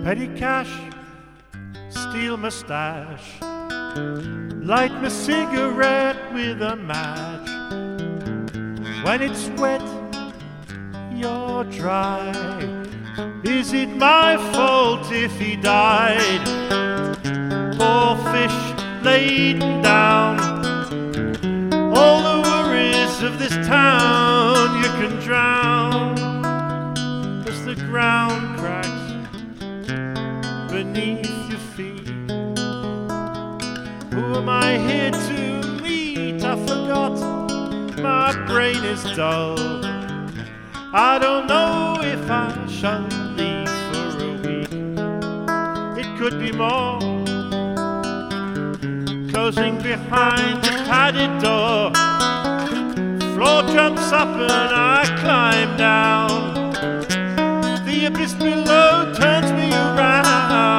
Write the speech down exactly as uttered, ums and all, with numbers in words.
Petty cash, steel moustache, light my cigarette with a match. When it's wet, you're dry. Is it my fault if he died? Poor fish laden down, all the worries of this town you can drown as the ground cracks beneath your feet. Who am I here to meet? I forgot, my brain is dull. I don't know if I shall leave for a week. It could be more. Closing behind the padded door, floor jumps up and I climb down. The abyss below turns me around.